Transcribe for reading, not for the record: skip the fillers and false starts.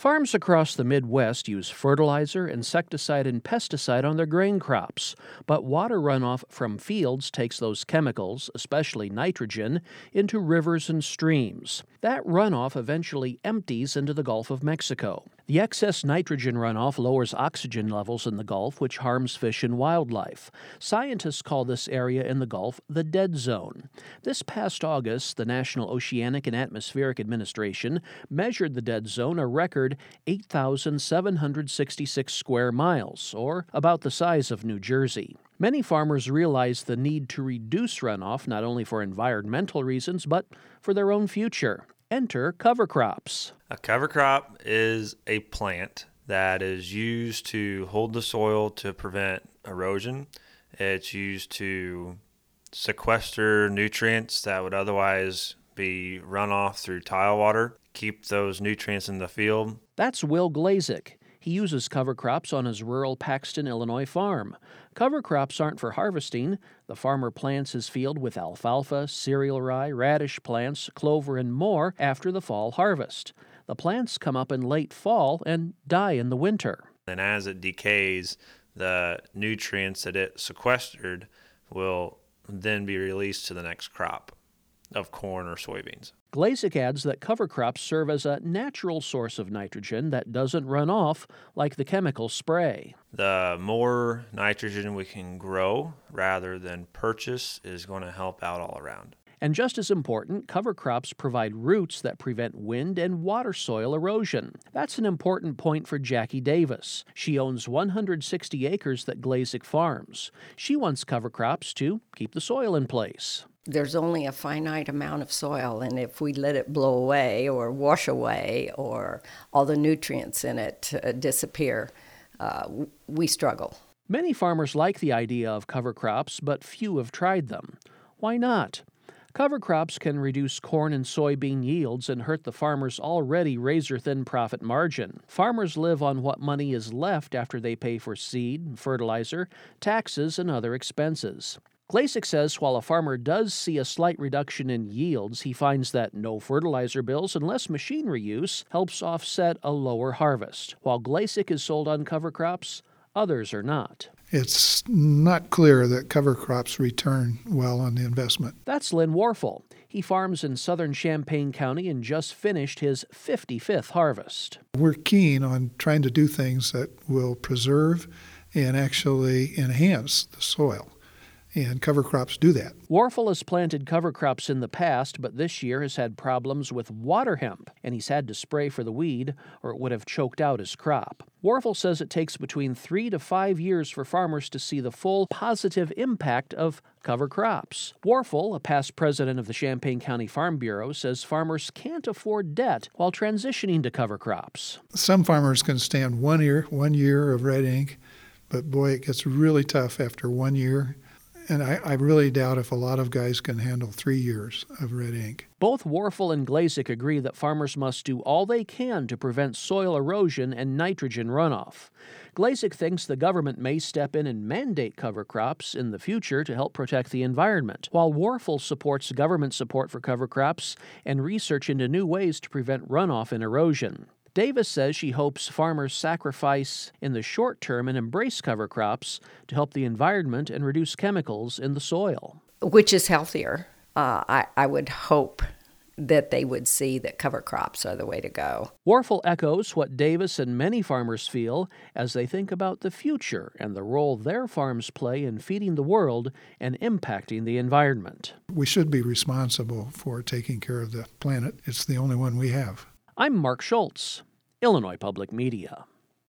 Farms across the Midwest use fertilizer, insecticide, and pesticide on their grain crops, but water runoff from fields takes those chemicals, especially nitrogen, into rivers and streams. That runoff eventually empties into the Gulf of Mexico. The excess nitrogen runoff lowers oxygen levels in the Gulf, which harms fish and wildlife. Scientists call this area in the Gulf the dead zone. This past August, the National Oceanic and Atmospheric Administration measured the dead zone a record 8,766 square miles, or about the size of New Jersey. Many farmers realize the need to reduce runoff not only for environmental reasons, but for their own future. Enter cover crops. A cover crop is a plant that is used to hold the soil to prevent erosion. It's used to sequester nutrients that would otherwise be runoff through tile water, keep those nutrients in the field. That's Will Glazik. He uses cover crops on his rural Paxton, Illinois farm. Cover crops aren't for harvesting. The farmer plants his field with alfalfa, cereal rye, radish plants, clover, and more after the fall harvest. The plants come up in late fall and die in the winter. And as it decays, the nutrients that it sequestered will then be released to the next crop of corn or soybeans. Glazik adds that cover crops serve as a natural source of nitrogen that doesn't run off like the chemical spray. The more nitrogen we can grow rather than purchase is going to help out all around. And just as important, cover crops provide roots that prevent wind and water soil erosion. That's an important point for Jackie Davis. She owns 160 acres that Glazik farms. She wants cover crops to keep the soil in place. There's only a finite amount of soil, and if we let it blow away or wash away or all the nutrients in it disappear, we struggle. Many farmers like the idea of cover crops, but few have tried them. Why not? Cover crops can reduce corn and soybean yields and hurt the farmer's already razor-thin profit margin. Farmers live on what money is left after they pay for seed, fertilizer, taxes, and other expenses. Glazik says while a farmer does see a slight reduction in yields, he finds that no fertilizer bills and less machinery use helps offset a lower harvest. While Glazik is sold on cover crops, others are not. It's not clear that cover crops return well on the investment. That's Lynn Warfel. He farms in southern Champaign County and just finished his 55th harvest. We're keen on trying to do things that will preserve and actually enhance the soil. And cover crops do that. Warfel has planted cover crops in the past, but this year has had problems with water hemp, and he's had to spray for the weed, or it would have choked out his crop. Warfel says it takes between 3 to 5 years for farmers to see the full positive impact of cover crops. Warfel, a past president of the Champaign County Farm Bureau, says farmers can't afford debt while transitioning to cover crops. Some farmers can stand 1 year of red ink, but boy, it gets really tough after 1 year. And I really doubt if a lot of guys can handle 3 years of red ink. Both Warfel and Glazik agree that farmers must do all they can to prevent soil erosion and nitrogen runoff. Glazik thinks the government may step in and mandate cover crops in the future to help protect the environment, while Warfel supports government support for cover crops and research into new ways to prevent runoff and erosion. Davis says she hopes farmers sacrifice in the short term and embrace cover crops to help the environment and reduce chemicals in the soil. Which is healthier. I would hope that they would see that cover crops are the way to go. Warfel echoes what Davis and many farmers feel as they think about the future and the role their farms play in feeding the world and impacting the environment. We should be responsible for taking care of the planet. It's the only one we have. I'm Mark Schultz, Illinois Public Media.